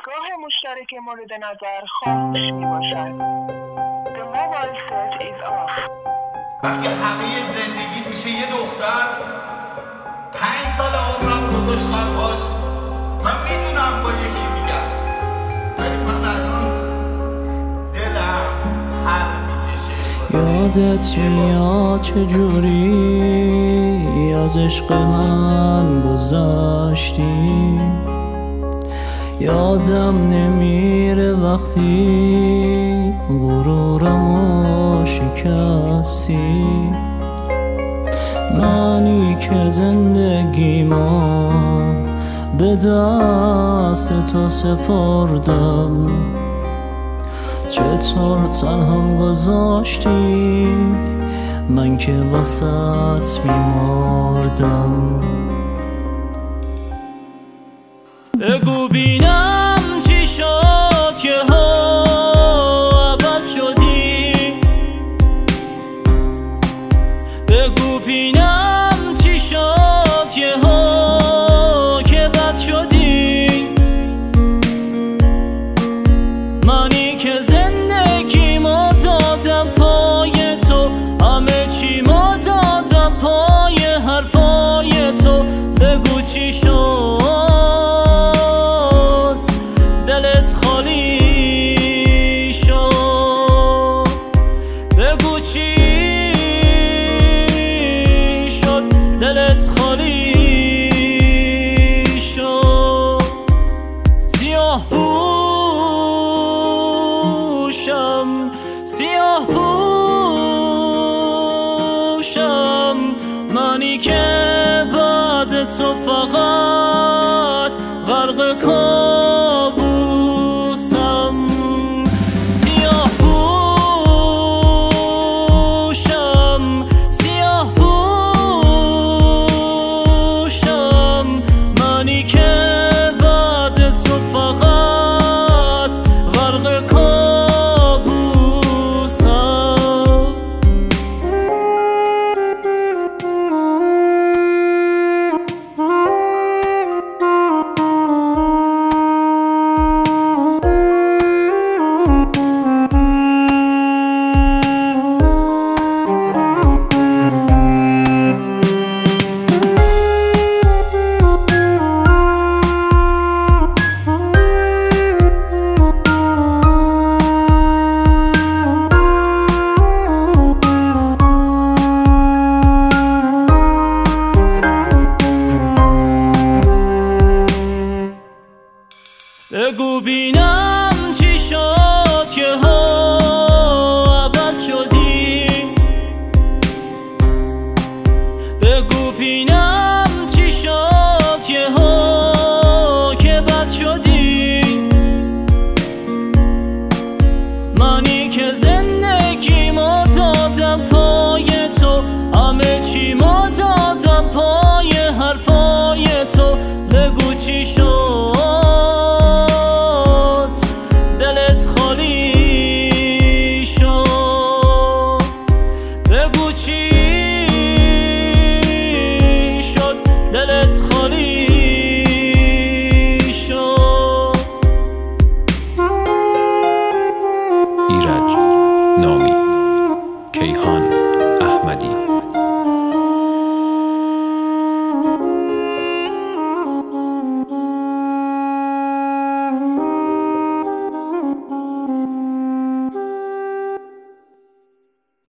دیدگاه مشترک مورد نظر خاموش میباشد. The mobile set is off. وقتی همه زندگی میشه یه دختر 5 سال عمرم گذاشتم باش، من میدونم با یکی دیگه است، ولی من الان دلم هر میکشه. یادت میاد چجوری از عشق من گذشتی؟ یادم نمیره وقتی غرورمو شکستی. منی که زندگیمو به دست تو سپردم، چطور تنهام گذاشتی من که وسط میمردم؟ بگو بینم چی شد که عوض شدی؟ بگو بینم چی شد که بد شدی؟ منی که زندگیمو دادم پای تو، همه چیمو دادم پای حرفای تو. بگو چی شد دلت خالی شد؟ بگو چی شد دلت خالی شد؟ سیاه پوشم منی که بعد تو فقط غرق کابوسم. سیاه پوشم منی که بعد تو فقط غرق کابوسم. بگو بینم چی شد